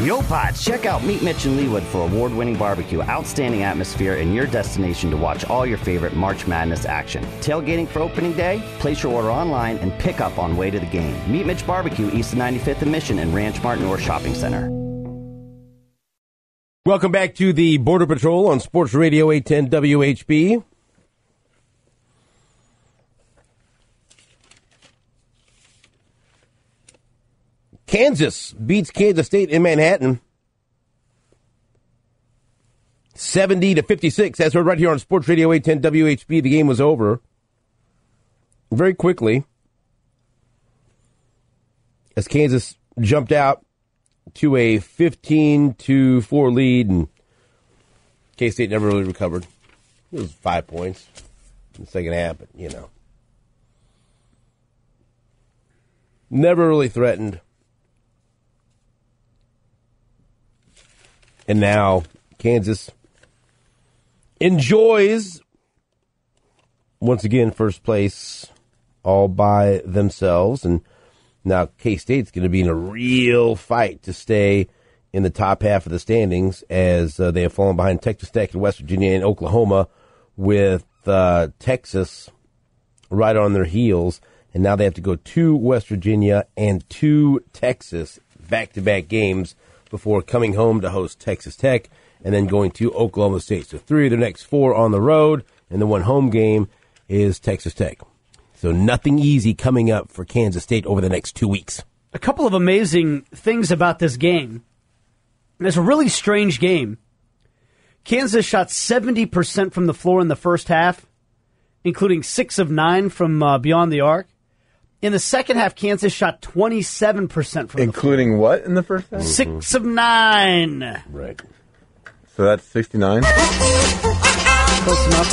Yo, Pods, check out Meet Mitch and Leewood for award-winning barbecue, outstanding atmosphere, and your destination to watch all your favorite March Madness action. Tailgating for opening day? Place your order online and pick up on way to the game. Meet Mitch Barbecue, east of 95th and Mission and Ranch Mart North Shopping Center. Welcome back to the Border Patrol on Sports Radio 810 WHB. Kansas beats Kansas State in Manhattan 70-56. That's right here on Sports Radio 810 WHB. The game was over very quickly as Kansas jumped out to a 15-4 lead, and K-State never really recovered. It was 5 points in the second half, but, never really threatened. And now Kansas enjoys, once again, first place all by themselves. And now K-State's going to be in a real fight to stay in the top half of the standings as they have fallen behind Texas Tech and West Virginia and Oklahoma with Texas right on their heels. And now they have to go to West Virginia and to Texas back-to-back games before coming home to host Texas Tech and then going to Oklahoma State. So 3 of their next 4 on the road, and the one home game is Texas Tech. So nothing easy coming up for Kansas State over the next 2 weeks. A couple of amazing things about this game. It's a really strange game. Kansas shot 70% from the floor in the first half, including 6 of 9 from beyond the arc. In the second half, Kansas shot 27% from the floor. Including what in the first half? 6 of 9. Right. So that's 69? Close enough.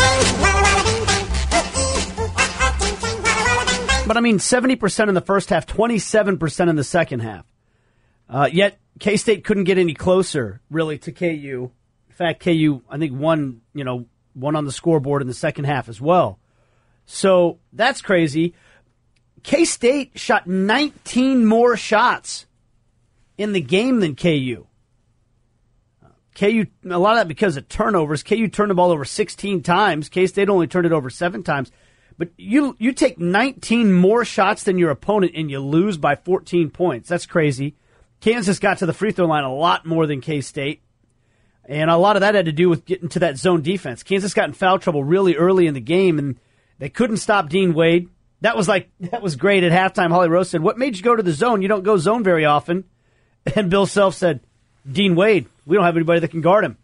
But, 70% in the first half, 27% in the second half. Yet, K-State couldn't get any closer, really, to KU. In fact, KU, I think, won on the scoreboard in the second half as well. So, that's crazy. K-State shot 19 more shots in the game than KU. KU, a lot of that because of turnovers. KU turned the ball over 16 times. K-State only turned it over 7 times. But you take 19 more shots than your opponent and you lose by 14 points. That's crazy. Kansas got to the free throw line a lot more than K-State. And a lot of that had to do with getting to that zone defense. Kansas got in foul trouble really early in the game, and they couldn't stop Dean Wade. That was great at halftime. Holly Rose said, "What made you go to the zone? You don't go zone very often." And Bill Self said, "Dean Wade, we don't have anybody that can guard him."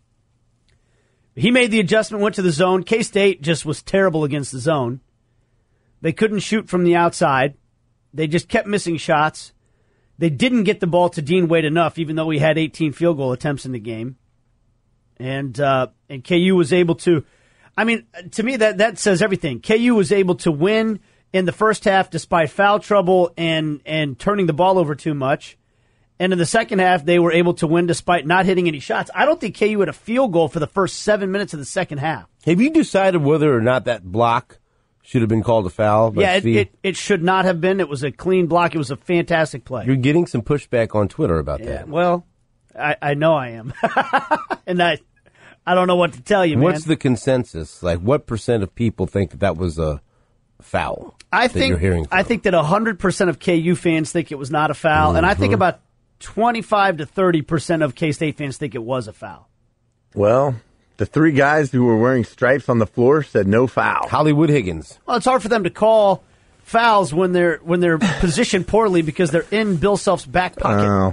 He made the adjustment, went to the zone. K-State just was terrible against the zone. They couldn't shoot from the outside. They just kept missing shots. They didn't get the ball to Dean Wade enough, even though he had 18 field goal attempts in the game. And KU was able to, to me, that says everything. KU was able to win in the first half despite foul trouble and turning the ball over too much. And in the second half, they were able to win despite not hitting any shots. I don't think KU had a field goal for the first 7 minutes of the second half. Have you decided whether or not that block should have been called a foul? Yeah, it should not have been. It was a clean block. It was a fantastic play. You're getting some pushback on Twitter about that. Well, I know I am. And I don't know what to tell you, man. What's the consensus? Like, what percent of people think that was a foul? I think 100% of KU fans think it was not a foul, and I think about 25 to 30% of K-State fans think it was a foul. Well, the 3 guys who were wearing stripes on the floor said no foul. Hollywood Higgins. Well, it's hard for them to call fouls when they're positioned poorly because they're in Bill Self's back pocket.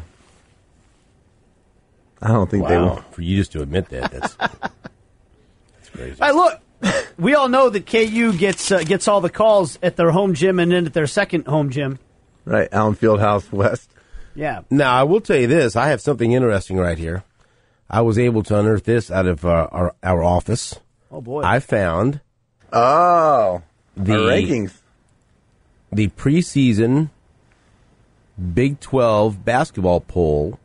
I don't think they will. For you just to admit that, that's crazy. Hey, look, we all know that KU gets all the calls at their home gym and then at their second home gym. Right, Allen Fieldhouse West. Yeah. Now, I will tell you this. I have something interesting right here. I was able to unearth this out of our office. Oh, boy. I found the rankings. The preseason Big 12 basketball poll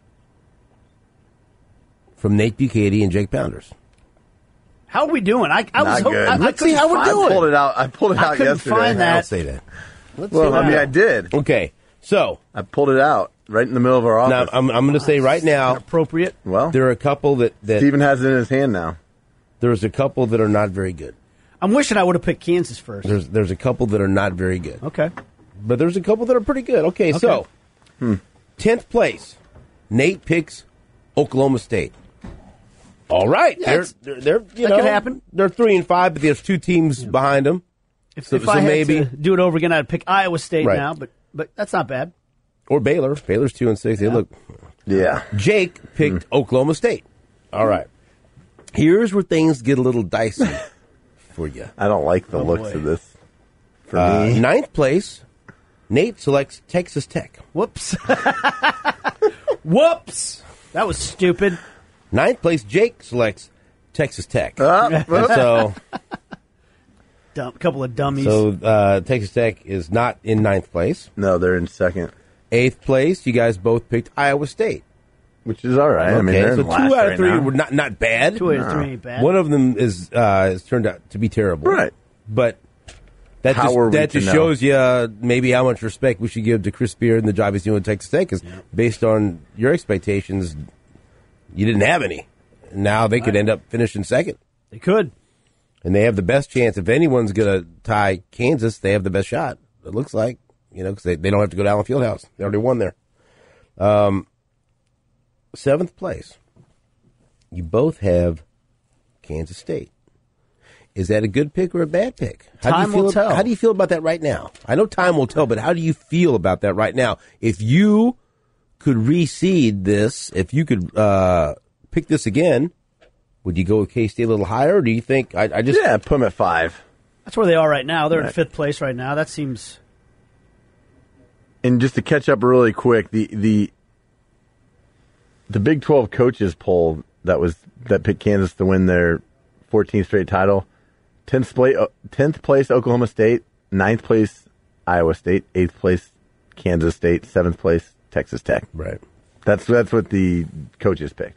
from Nate Bukaty and Jake Pounders. How are we doing? I was hoping. Let's see how we're doing. I pulled it out yesterday. Find that. I'll say that. I did. Okay, so I pulled it out. right in the middle of our Now, office. I'm going to say right now, Appropriate. Well, there are a couple that Steven has it in his hand now. there's a couple that are not very good. I'm wishing I would have picked Kansas first. There's a couple that are not very good. Okay. But there's a couple that are pretty good. Okay, so 10th place, Nate picks Oklahoma State. All right, Yeah, they're that could happen. They're 3-5, but there's two teams behind them. If So I had maybe- to do it over again, I'd pick Iowa State Right. now, but that's not bad. Or Baylor. Baylor's 2-6. They look. Yeah. Jake picked Oklahoma State. All right. Here's where things get a little dicey for you. I don't like the looks of this. For me. 9th place, Nate selects Texas Tech. Whoops. Whoops. That was stupid. 9th place, Jake selects Texas Tech. Ah, So Couple of dummies. Texas Tech is not in 9th place. no, they're in second, 8th place, you guys both picked Iowa State. which is all right. I mean, Okay, they're so in 2 last out of right 3 now. were not bad. 2 out of 3 ain't bad. One of them is has turned out to be terrible. Right. But that How are we just to know? shows you maybe how much respect we should give to Chris Beard and the job he's doing at Texas Tech. Because based on your expectations, you didn't have any. Now they could end up finishing second. They could. And they have the best chance. If anyone's going to tie Kansas, they have the best shot. It looks like, because they don't have to go to Allen Fieldhouse. They already won there. 7th place. You both have Kansas State. Is that a good pick or a bad pick? Time will tell. How do you feel about that right now? I know time will tell, but how do you feel about that right now? If you could reseed this, if you could pick this again, would you go with K-State a little higher, or do you think I just... Yeah, put them at 5. That's where they are right now. They're in Right. 5th place right now. That seems... And just to catch up really quick, the Big 12 coaches poll that picked Kansas to win their 14th straight title, 10th place Oklahoma State, 9th place Iowa State, 8th place Kansas State, 7th place Texas Tech. Right. That's what the coaches picked.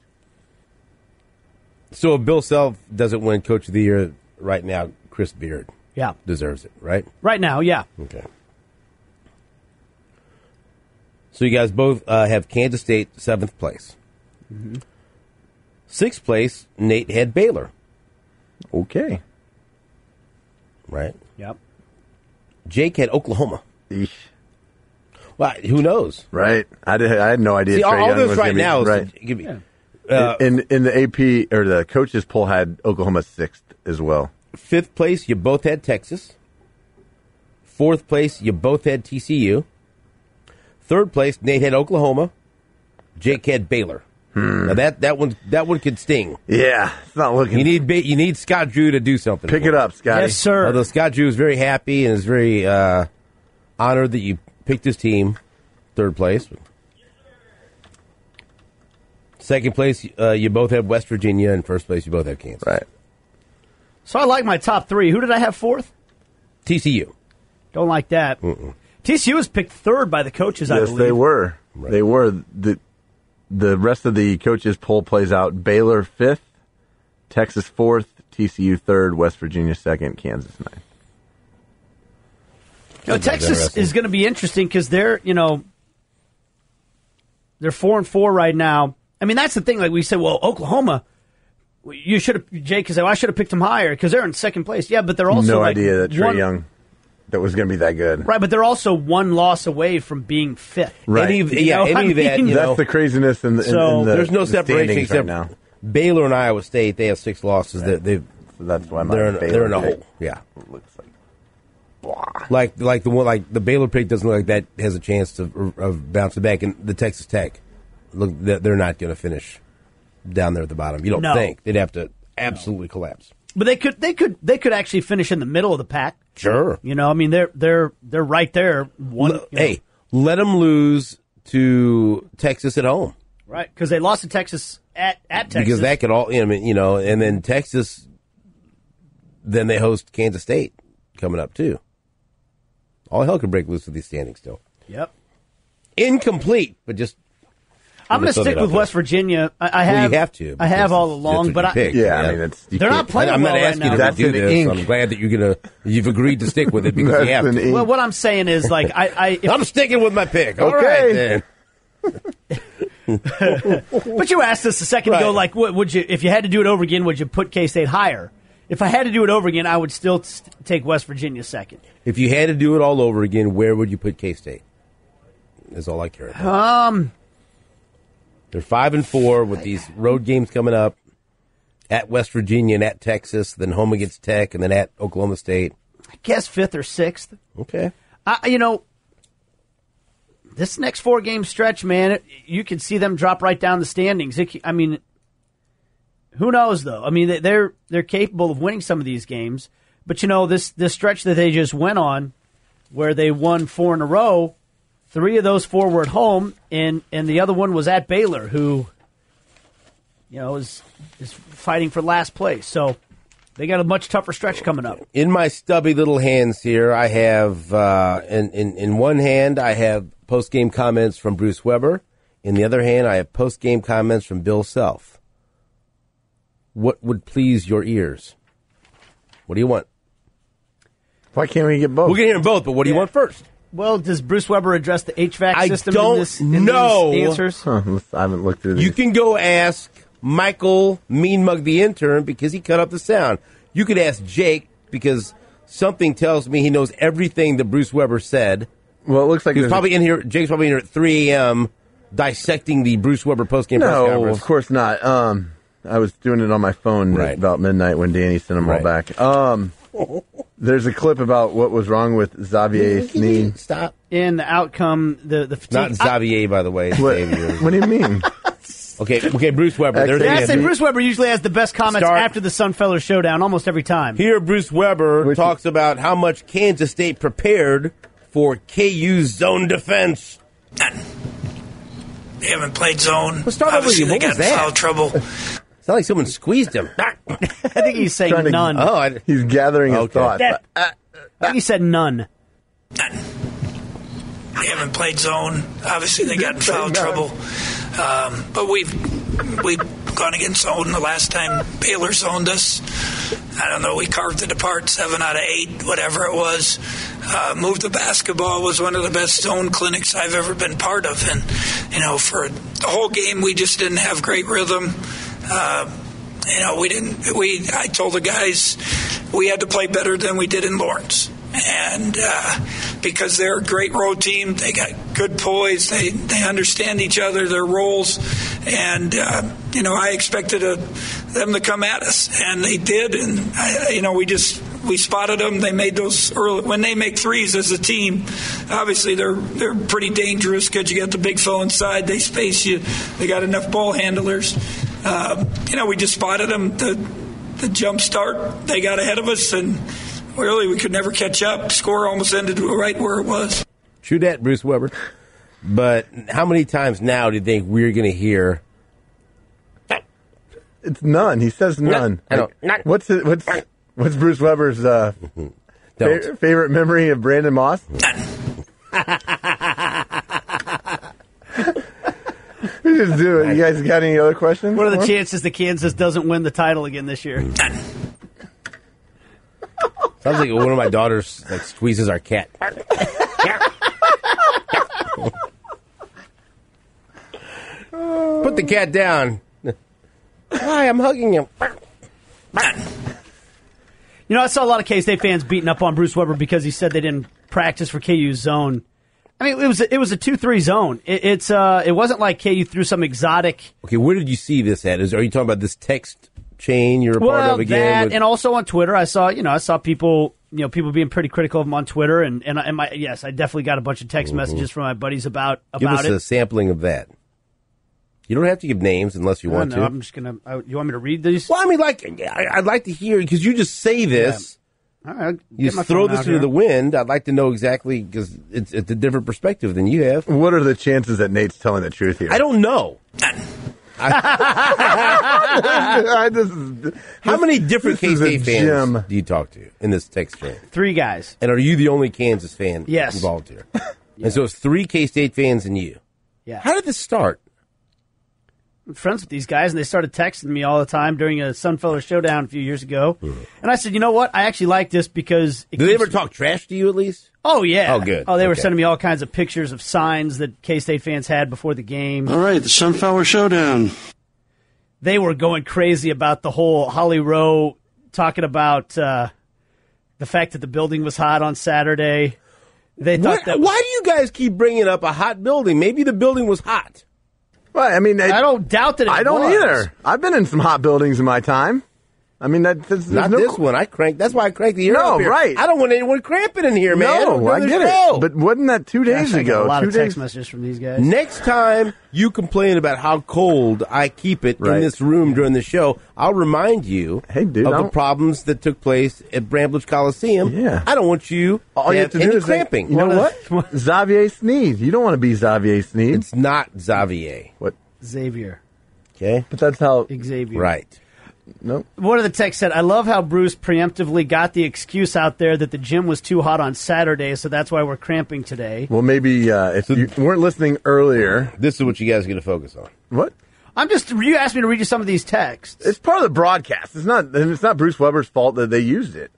So if Bill Self doesn't win Coach of the Year right now, Chris Beard Yeah. deserves it, right? Right now, yeah. Okay. So you guys both have Kansas State 7th place. 6th place, Nate had Baylor, Okay. right? Yep. Jake had Oklahoma. Eesh. Well, who knows? Right. I had no idea. See, Trae all Young this was right gonna be- now is right. to give you, in the AP or the coaches poll had Oklahoma 6th as well. 5th place, you both had Texas. 4th place, you both had TCU. 3rd place, Nate had Oklahoma. Jake had Baylor. Now that one could sting. Yeah, it's not looking. You need Scott Drew to do something. Pick for it you. up, Scotty. Yes, sir. Although Scott Drew is very happy and is very honored that you picked his team 3rd place. 2nd place, you both have West Virginia, and 1st place, you both have Kansas. Right. So I like my top 3. Who did I have 4th? TCU. Don't like that. TCU was picked 3rd by the coaches, I Yes, believe. they were. Right. They were. The rest of the coaches poll plays out: Baylor 5th, Texas 4th, TCU 3rd, West Virginia 2nd, Kansas 9th. Texas interesting. is going to be interesting because they're 4-4 right now. I mean, that's the thing. Like we said, well, Oklahoma, you should have, Jake, because I should have picked them higher because they're in 2nd place. Yeah, but they're also No like idea that Trae one- Young that was going to be that good. Right, but they're also one loss away from being 5th. Right. Any of that, mean, you That's know, the craziness in the, So, in the there's no the separation standings except right now. Baylor and Iowa State. They have 6 losses. They've So that's why my they're in Baylor a pick hole. Yeah. looks like blah. Like the one, like the Baylor pick doesn't look like that has a chance of bouncing back, and the Texas Tech look they're not going to finish down there at the bottom. You don't No. think they'd have to absolutely collapse? But they could actually finish in the middle of the pack. Sure. I mean, they're right there. Hey, let them lose to Texas at home right, because they lost to Texas at Texas. because that could all and then Texas, then they host Kansas State coming up too. All hell could break loose with these standings still. Yep. Incomplete, but just. I'm going to throw stick that with out there. West Virginia. I Well, have. you have to. I have because all that's along, what but you I. picked. Yeah, I mean, it's you They're can't- not playing I'm not well asking right you now. to That's do an this. ink. I'm glad that you've agreed to stick with it because you have That's an to. ink. Well, what I'm saying is, like, I'm sticking with my pick. All Okay. right, then. But you asked us a second ago, like, would you, if you had to do it over again, would you put K-State higher? If I had to do it over again, I would still take West Virginia second. If you had to do it all over again, where would you put K-State? That's all I care about. They're 5-4 with these road games coming up at West Virginia and at Texas, then home against Tech, and then at Oklahoma State. I guess 5th or 6th. Okay. This next 4-game stretch, man, you can see them drop right down the standings. Who knows, though? I mean, they're capable of winning some of these games. But, this stretch that they just went on, where they won 4 in a row, 3 of those 4 were at home, and the other one was at Baylor, who, is fighting for last place. So they got a much tougher stretch coming up. In my stubby little hands here, I have, in one hand, I have post-game comments from Bruce Weber. In the other hand, I have post-game comments from Bill Self. What would please your ears? What do you want? Why can't we get both? We're going to hear them both, but what do you want first? Well, does Bruce Weber address the HVAC system don't in know. these answers? I haven't looked through these. You can go ask Michael Mean Mug the intern because he cut up the sound. You could ask Jake because something tells me he knows everything that Bruce Weber said. Well, it looks like He's probably in here. Jake's probably in here at 3 a.m. dissecting the Bruce Weber postgame press conference. No, of course not. I was doing it on my phone at about midnight when Danny sent them all back. There's a clip about what was wrong with Xavier's knee. Stop. In the outcome, the fatigue. Not Xavier, by the way. What do you mean? Okay, Bruce Weber. Bruce Weber usually has the best comments after the Sunfellow Showdown almost every time. Here, Bruce Weber talks about how much Kansas State prepared for KU's zone defense. They haven't played zone. Well, start over. Obviously, What they was got in that? foul trouble. It's not like someone squeezed him. I think he's saying none. He's gathering his thoughts. I think he said none. They haven't played zone. Obviously, they got in foul trouble. But we've gone against zone the last time Baylor zoned us. I don't know. We carved it apart 7 out of 8, whatever it was. Move the Basketball was one of the best zone clinics I've ever been part of. And, for the whole game, we just didn't have great rhythm. I told the guys we had to play better than we did in Lawrence. And because they're a great road team, they got good poise, they understand each other, their roles, and I expected them to come at us, and they did. And we spotted them. They made those early. When they make threes as a team, obviously they're pretty dangerous because you got the big fella inside. They space you. They got enough ball handlers. We just spotted them. The jump start. They got ahead of us, and really we could never catch up. Score almost ended right where it was. True that, Bruce Weber. But how many times now do you think we're going to hear? It's none. He says none. What's Bruce Weber's favorite memory of Brandon Moss? We just do it. You guys got any other questions? What are the chances that Kansas doesn't win the title again this year? Sounds like one of my daughters squeezes our cat. Put the cat down. Hi, I'm hugging him. I saw a lot of K-State fans beating up on Bruce Weber because he said they didn't practice for KU's zone. I mean, it was a 2-3 zone. It wasn't like KU threw some exotic. Okay, where did you see this at? Are you talking about this text chain you're a part of again? And also on Twitter, I saw people being pretty critical of him on Twitter, and I definitely got a bunch of text messages from my buddies about Give us it. a sampling of that. You don't have to give names unless you want to. I'm just gonna. You want me to read these? Well, I mean, I'd like to hear because you just say this. Yeah. All right, you throw this into the wind. I'd like to know exactly because it's a different perspective than you have. What are the chances that Nate's telling the truth here? I don't know. How many different K-State fans do you talk to in this text chain? 3 guys. And are you the only Kansas fan involved here? Yeah. And so it's 3 K-State fans and you. Yeah. How did this start? friends with these guys, and they started texting me all the time during a Sunfellow Showdown a few years ago. And I said, you know what? I actually like this because... Did they ever talk trash to you at least? Oh, yeah. Oh, good. Oh, they were sending me all kinds of pictures of signs that K-State fans had before the game. All right, the Sunflower Showdown. They were going crazy about the whole Holly Rowe, talking about the fact that the building was hot on Saturday. They thought that... Why do you guys keep bringing up a hot building? Maybe the building was hot. Well, I mean, I don't doubt that it was. I don't either. I've been in some hot buildings in my time. I mean, that's not no this one. That's why I cranked the air up here. Right. I don't want anyone cramping in here, man. No, I get it. But wasn't that 2 days Gosh, I got ago? a lot 2 of text days. messages from these guys. Next time you complain about how cold I keep it in this room during the show, I'll remind you of the problems that took place at Bramblage Coliseum. Yeah. I don't want you All to you have have to any do is cramping. You know what? Xavier Sneed. You don't want to be Xavier Sneed. It's not Xavier. What? Xavier. Okay. But that's how... Xavier. Right. Nope. One of the texts said, I love how Bruce preemptively got the excuse out there that the gym was too hot on Saturday, so that's why we're cramping today. Well, maybe if you weren't listening earlier... This is what you guys are going to focus on. What? You asked me to read you some of these texts. It's part of the broadcast. It's not Bruce Weber's fault that they used it.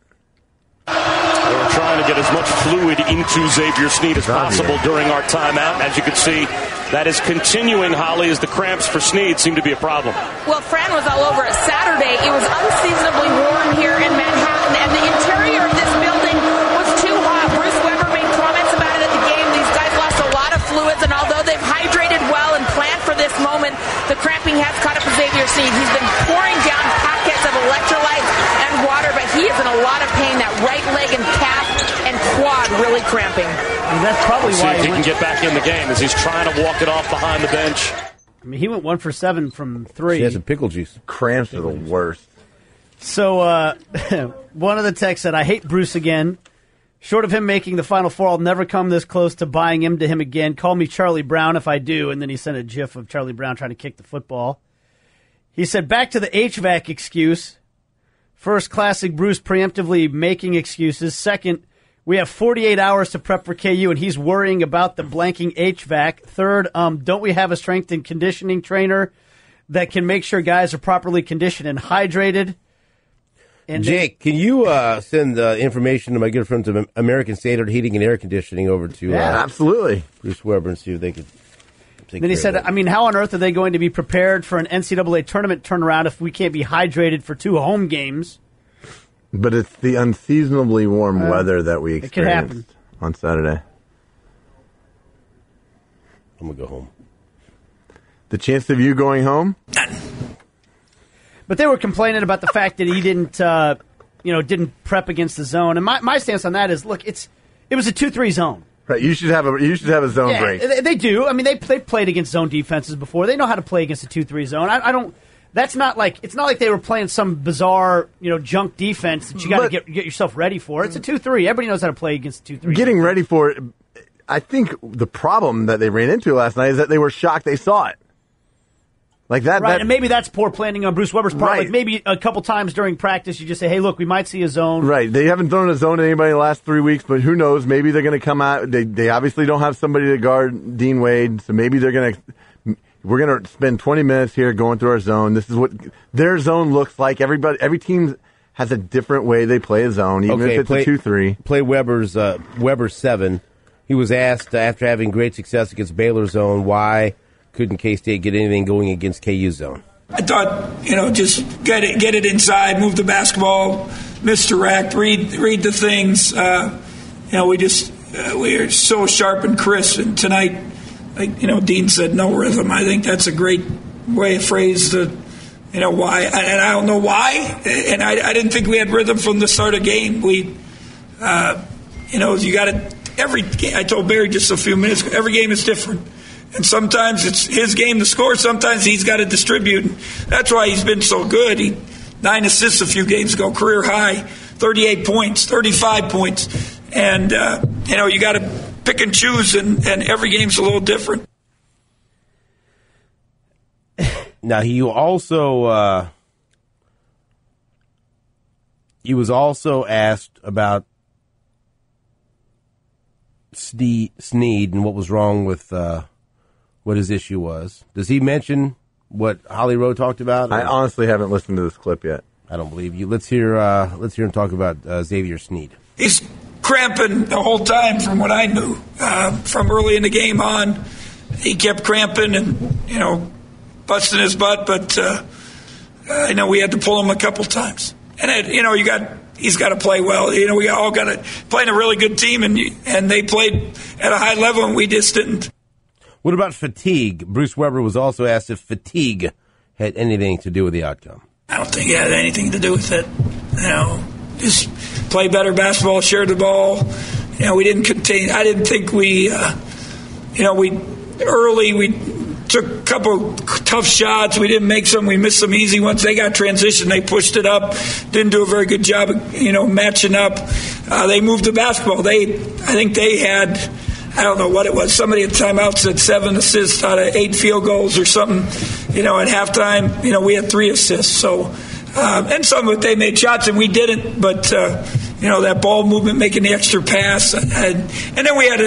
They were trying to get as much fluid into Xavier Sneed as possible during our timeout. As you can see, that is continuing, Holly, as the cramps for Sneed seem to be a problem. Well, Fran was all over it Saturday. It was unseasonably warm here in Manhattan, and the interior of this building was too hot. Bruce Weber made comments about it at the game. These guys lost a lot of fluids, and although they've hydrated well and planned for this moment, the cramping has caught up with Xavier Sneed. He's been pouring down packets of electrolytes and water, but he is in a lot of pain. That right leg and calf and quad really cramping. And that's probably We'll see why if he can get back in the game as he's trying to walk it off behind the bench. I mean, he went 1 for 7 from 3. She has some pickle juice. Cramps are the worst. So one of the texts said, I hate Bruce again. Short of him making the Final Four, I'll never come this close to buying into him again. Call me Charlie Brown if I do. And then he sent a gif of Charlie Brown trying to kick the football. He said, back to the HVAC excuse. First, classic Bruce preemptively making excuses. Second, we have 48 hours to prep for KU, and he's worrying about the blanking HVAC. Third, don't we have a strength and conditioning trainer that can make sure guys are properly conditioned and hydrated? And Jake, can you send information to my good friends of American Standard Heating and Air Conditioning over to absolutely Bruce Weber and see if they could take then he care said, of that? I mean, how on earth are they going to be prepared for an NCAA tournament turnaround if we can't be hydrated for 2 home games? But it's the unseasonably warm weather that we It could happen. experienced on Saturday. I'm going to go home. The chance of you going home? But they were complaining about the fact that he didn't prep against the zone. And my stance on that is, look, it was a 2-3 zone. Right, you should have a zone Yeah, break. they do. I mean, they played against zone defenses before. They know how to play against a 2-3 zone. I don't. That's not like it's not like they were playing some bizarre junk defense that you got to get yourself ready for. It's a 2-3. Everybody knows how to play against a 2-3. Getting ready for it. I think the problem that they ran into last night is that they were shocked they saw it. Like that, right? And maybe that's poor planning on Bruce Weber's part. Right. Like maybe a couple times during practice, you just say, "Hey, look, we might see a zone." Right. They haven't thrown a zone to anybody in the last 3 weeks, but who knows? Maybe they're going to come out. They obviously don't have somebody to guard Dean Wade, so maybe we're going to spend 20 minutes here going through our zone. This is what their zone looks like. Every team has a different way they play a zone, even if it's a 2-3. Play Weber's 7. He was asked after having great success against Baylor zone, why couldn't K-State get anything going against KU zone? I thought, just get it inside, move the basketball, misdirect, read the things. We are so sharp and crisp. And tonight, Dean said no rhythm. I think that's a great way of phrase the, why. And I don't know why. And I didn't think we had rhythm from the start of the game. You got to, I told Barry just a few minutes ago, every game is different. And sometimes it's his game to score. Sometimes he's got to distribute. That's why he's been so good. 9 assists a few games ago, career high, 38 points, 35 points. And, you got to pick and choose, and every game's a little different. Now, he was also asked about Sneed and what was wrong with what his issue was. Does he mention what Holly Rowe talked about? I honestly haven't listened to this clip yet. I don't believe you. Let's hear him talk about Xavier Sneed. He's cramping the whole time from what I knew. From early in the game on, he kept cramping and, busting his butt, but I know we had to pull him a couple times. And, he's got to play well. We all got to play in a really good team, and they played at a high level, and we just didn't. What about fatigue? Bruce Weber was also asked if fatigue had anything to do with the outcome. I don't think it had anything to do with it. Just play better basketball, share the ball. We didn't contain. I didn't think we took a couple tough shots. We didn't make some. We missed some easy ones. They got transition. They pushed it up. Didn't do a very good job of, matching up. They moved the basketball. I think they had, I don't know what it was. Somebody at timeout said 7 assists out of 8 field goals or something. At halftime, we had 3 assists. So, and some of it, they made shots and we didn't. But, that ball movement, making the extra pass. And then we had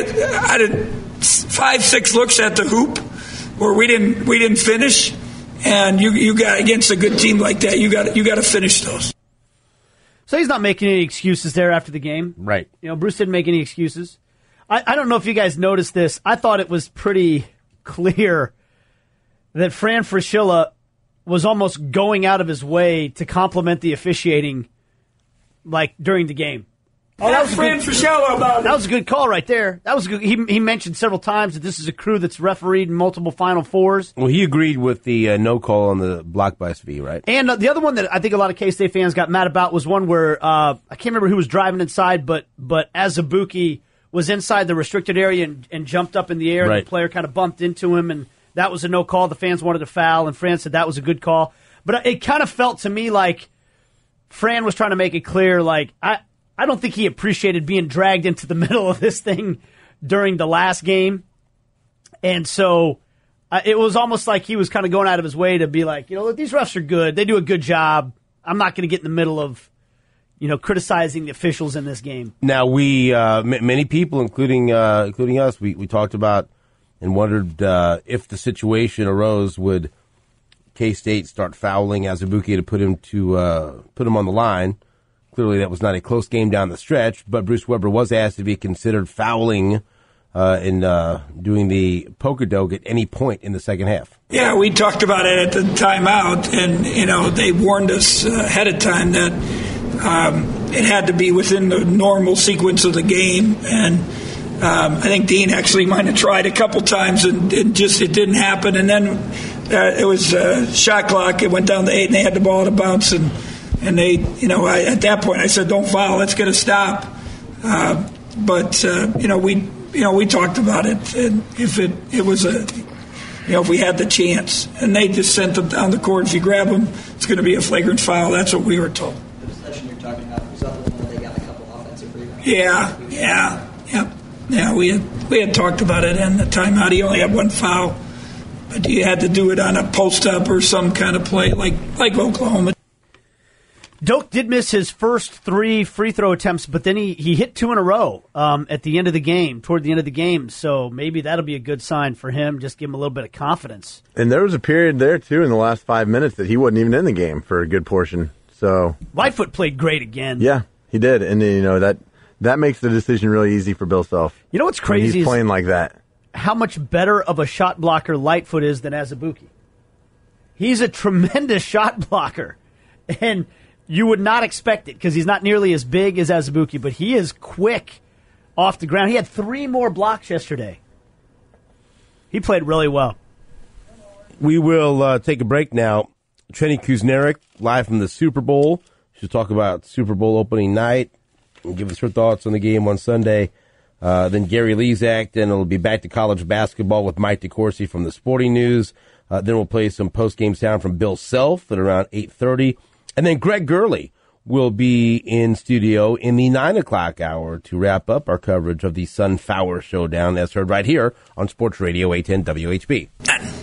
5-6 looks at the hoop where we didn't finish. And you got, against a good team like that, you got to finish those. So he's not making any excuses there after the game. Right. Bruce didn't make any excuses. I don't know if you guys noticed this. I thought it was pretty clear that Fran Fraschilla was almost going out of his way to compliment the officiating, during the game. Oh, that was Fran Fraschilla about it. That was a good call right there. That was good. He mentioned several times that this is a crew that's refereed in multiple Final Fours. Well, he agreed with the no call on the block by Svi, right? And the other one that I think a lot of K-State fans got mad about was one where I can't remember who was driving inside, but Azubuike was inside the restricted area and jumped up in the air. Right. And the player kind of bumped into him, and that was a no call. The fans wanted a foul, and Fran said that was a good call. But it kind of felt to me like Fran was trying to make it clear, I don't think he appreciated being dragged into the middle of this thing during the last game. And so it was almost like he was kind of going out of his way to be like, look, these refs are good. They do a good job. I'm not going to get in the middle of, criticizing the officials in this game. Now, we, many people, including us, we talked about and wondered if the situation arose, would K-State start fouling Azubuike to put him on the line. Clearly, that was not a close game down the stretch, but Bruce Weber was asked if he considered fouling in doing the poker-doke at any point in the second half. Yeah, we talked about it at the timeout, and, they warned us ahead of time that it had to be within the normal sequence of the game. And I think Dean actually might have tried a couple times, and it didn't happen. And then it was shot clock. It went down to 8, and they had the ball to bounce, and they, at that point I said, don't foul, let's get a stop. But we talked about it, and if it was if we had the chance, and they just sent them down the court. If you grab them, it's going to be a flagrant foul. That's what we were told. The possession you're talking about was up when they got a couple offensive rebounds. Yeah. We had talked about it in the timeout. He only had 1 foul, but you had to do it on a post up or some kind of play like Oklahoma. Doak did miss his first 3 free throw attempts, but then he hit 2 in a row at the end of the game, toward the end of the game. So maybe that'll be a good sign for him, just give him a little bit of confidence. And there was a period there, too, in the last 5 minutes that he wasn't even in the game for a good portion. So Lightfoot played great again. Yeah, he did. And, that makes the decision really easy for Bill Self. You know what's crazy he's playing like that. How much better of a shot blocker Lightfoot is than Azubuike. He's a tremendous shot blocker. And you would not expect it because he's not nearly as big as Azubuike, but he is quick off the ground. He had 3 more blocks yesterday. He played really well. We will take a break now. Trenni Kusnierek, live from the Super Bowl. She'll talk about Super Bowl opening night and give us her thoughts on the game on Sunday. Then Gary Lezak, then it'll be back to college basketball with Mike DeCourcy from the Sporting News. Then we'll play some post-game sound from Bill Self at around 8:30. And then Greg Gurley will be in studio in the 9 o'clock hour to wrap up our coverage of the Sun Fowler Showdown, as heard right here on Sports Radio 810 WHB.